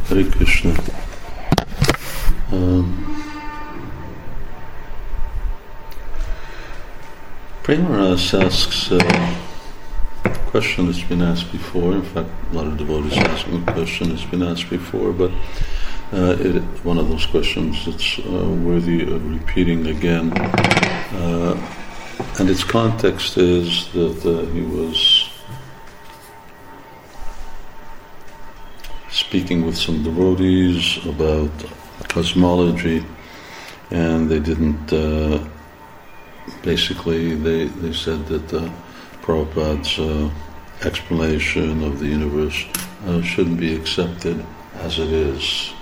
Hare Krishna. Premaras asks a question that's been asked before. In fact, a lot of devotees asking a question that's been asked before, but one of those questions that's worthy of repeating again. And its context is that he was speaking with some devotees about cosmology, and they didn't, basically they said that Prabhupada's explanation of the universe shouldn't be accepted as it is.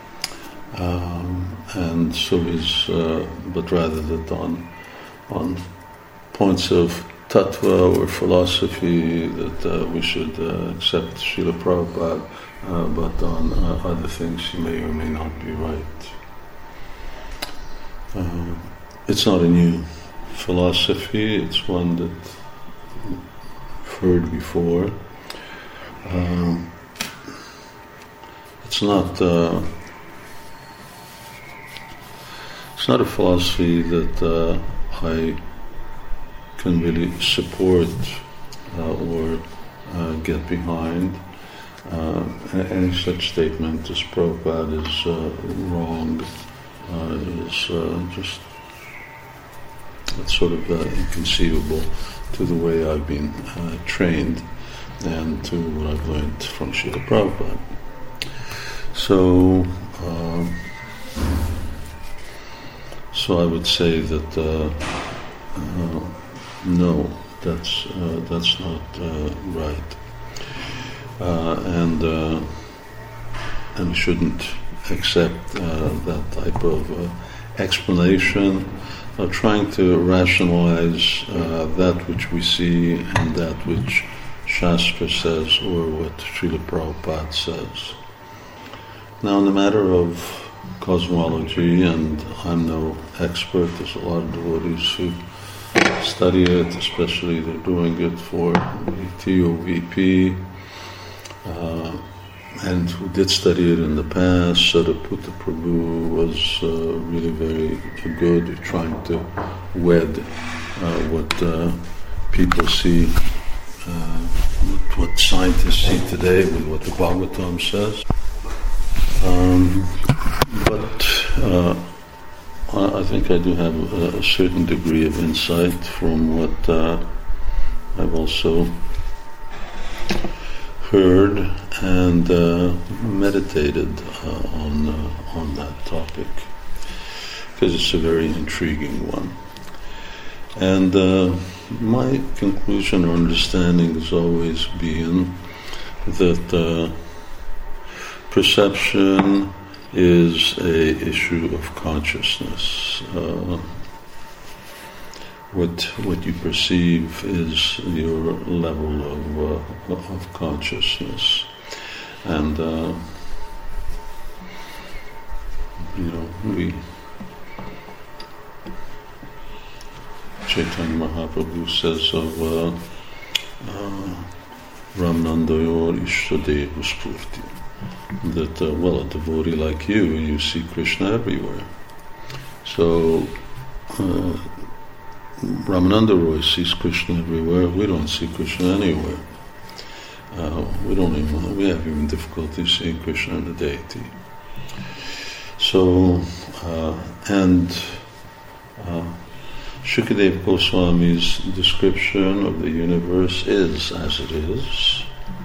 And so but rather that on points of tattva or philosophy that we should accept Srila Prabhupada, but on other things he may or may not be right. It's not a new philosophy, it's one that I've heard before. It's not a philosophy that I can really support or get behind. Any such statement as Prabhupada is wrong, is just it's sort of inconceivable to the way I've been trained and to what I've learned from Srila Prabhupada. So I would say that no, that's not right, and we shouldn't accept that type of explanation. Trying to rationalize that which we see and that which Shastra says or what Srila Prabhupada says. Now, in the matter of cosmology, and I'm no expert, there's a lot of devotees who study it, especially they're doing it for VT or VP, and who did study it in the past. Sariputta Prabhu was really very good at trying to wed what people see, what scientists see today with what the Bhagavatam says. But I think I do have a certain degree of insight from what I've also heard and meditated on that topic, because it's a very intriguing one. And my conclusion or understanding has always been that perception is a issue of consciousness. What you perceive is your level of consciousness, and Chaitanya Mahaprabhu says of Ramanandayor Ishtadehu Spurti, that a devotee like you see Krishna everywhere. So Ramananda Roy sees Krishna everywhere. We don't see Krishna anywhere. We have even difficulty seeing Krishna and the deity. So, and Shukadeva Goswami's description of the universe is as it is,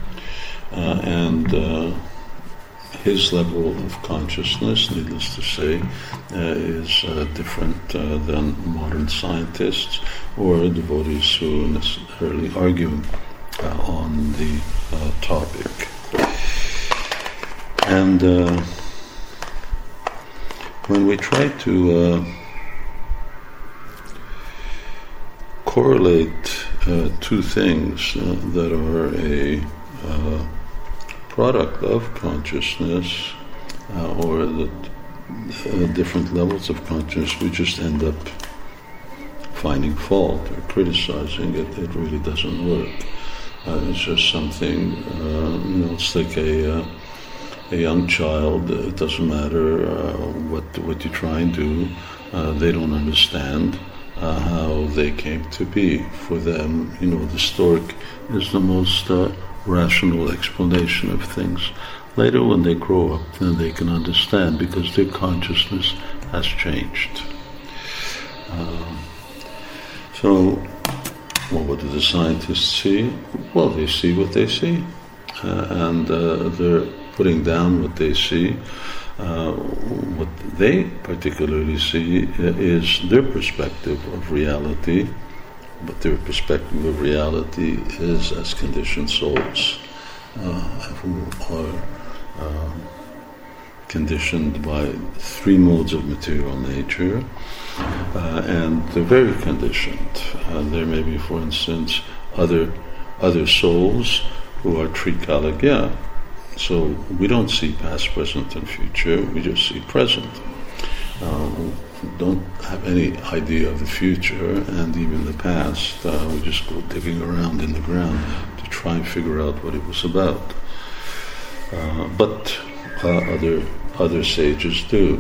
and his level of consciousness, needless to say, is different than modern scientists or devotees who necessarily argue on the topic. And when we try to correlate two things that are a product of consciousness, or that different levels of consciousness, we just end up finding fault or criticizing it. It really doesn't work. It's just something, it's like a young child, it doesn't matter what you try and do, they don't understand how they came to be. For them, the stork is the most rational explanation of things. Later, when they grow up, then they can understand because their consciousness has changed. What do the scientists see? Well, they see what they see, and they're putting down what they see. What they particularly see is their perspective of reality, but their perspective of reality is as conditioned souls who are conditioned by three modes of material nature, and they're very conditioned. There may be, for instance, other souls who are trikalagya. So we don't see past, present, and future. We just see present. We don't have any idea of the future, and even the past. We just go digging around in the ground to try and figure out what it was about. But other sages do.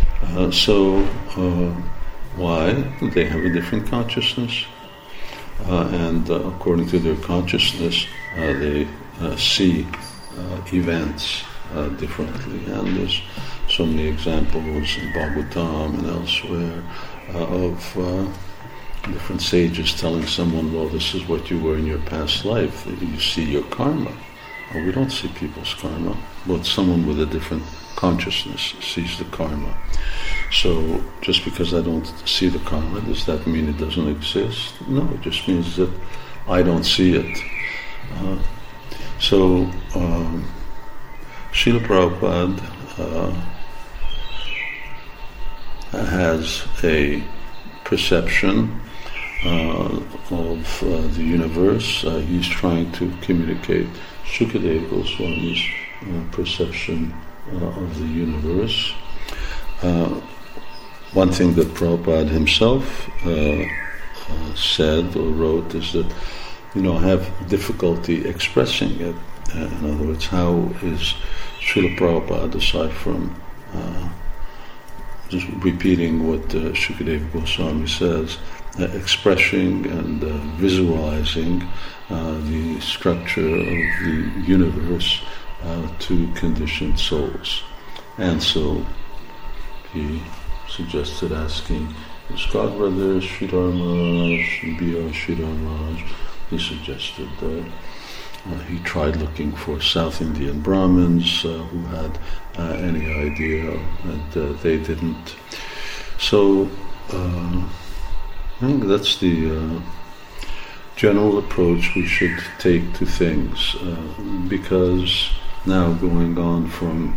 Why? They have a different consciousness, and according to their consciousness, they see events differently. And there's so many examples in Bhagavatam and elsewhere of different sages telling someone, well, this is what you were in your past life. You see your karma. Well, we don't see people's karma, but someone with a different consciousness sees the karma. So just because I don't see the karma, does that mean it doesn't exist? No, it just means that I don't see it. Srila Prabhupada has a perception of the universe. He's trying to communicate Shukadeva Goswami's perception of the universe. One thing that Prabhupada himself said or wrote is that, I have difficulty expressing it. In other words, how is Srila Prabhupada, aside from just repeating what Shukadeva Goswami says, expressing and visualizing the structure of the universe to conditioned souls. And so he suggested asking his godbrother Sridhar Maharaj, B.R. Sridhar Maharaj. He suggested that he tried looking for South Indian Brahmins who had any idea, and they didn't. So I think that's the general approach we should take to things, because now going on from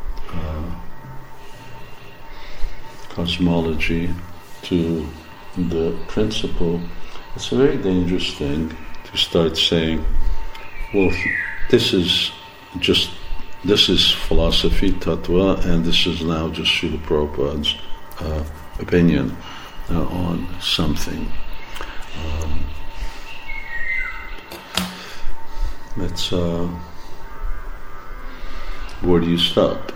cosmology to the principle, it's a very dangerous thing to start saying, well, this is philosophy, tattva, and this is now just Srila Prabhupada's opinion on something. Where do you stop?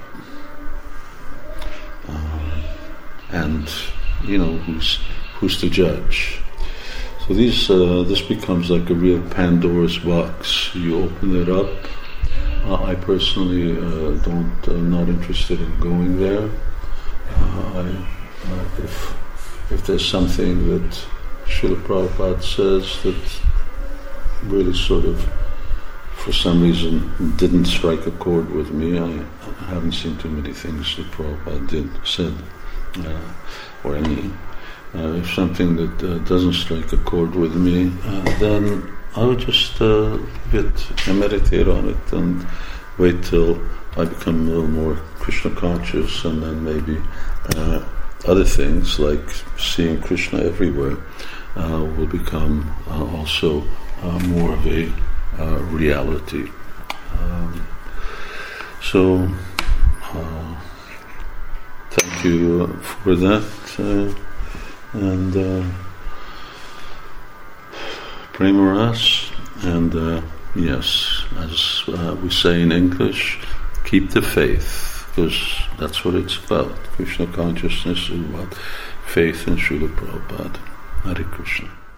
And who's to judge? So this becomes like a real Pandora's box. You open it up. I personally I'm not interested in going there. If there's something that Srila Prabhupada says that really sort of, for some reason, didn't strike a chord with me, I haven't seen too many things that Prabhupada said, or any. If something that doesn't strike a chord with me, then I would just leave it and meditate on it and wait till I become a little more Krishna conscious, and then maybe other things like seeing Krishna everywhere will become also more of a reality. Thank you for that. And Prema Ras, and yes, as we say in English, keep the faith, because that's what it's about. Krishna consciousness is about faith in Srila Prabhupada. Hare Krishna.